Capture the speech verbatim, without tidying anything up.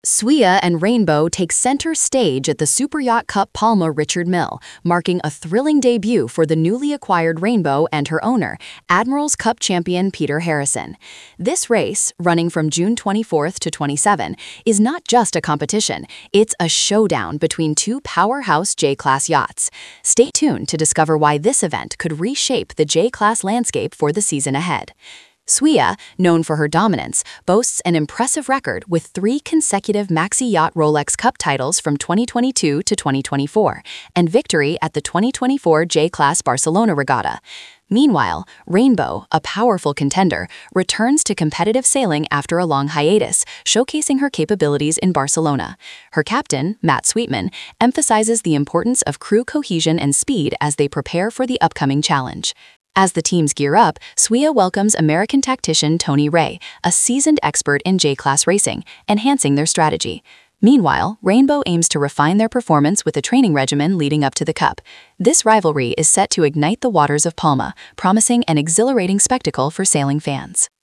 Swea and Rainbow take center stage at the Super Yacht Cup Palma Richard Mille, marking a thrilling debut for the newly acquired Rainbow and her owner, Admirals Cup champion Peter Harrison. This race, running from June twenty-fourth to twenty-seventh, is not just a competition, it's a showdown between two powerhouse J-Class yachts. Stay tuned to discover why this event could reshape the J-Class landscape for the season ahead. Swea, known for her dominance, boasts an impressive record with three consecutive Maxi Yacht Rolex Cup titles from twenty twenty-two to twenty twenty-four, and victory at the twenty twenty-four J-Class Barcelona Regatta. Meanwhile, Rainbow, a powerful contender, returns to competitive sailing after a long hiatus, showcasing her capabilities in Barcelona. Her captain, Matt Sweetman, emphasizes the importance of crew cohesion and speed as they prepare for the upcoming challenge. As the teams gear up, Swea welcomes American tactician Tony Ray, a seasoned expert in J-Class racing, enhancing their strategy. Meanwhile, Rainbow aims to refine their performance with a training regimen leading up to the Cup. This rivalry is set to ignite the waters of Palma, promising an exhilarating spectacle for sailing fans.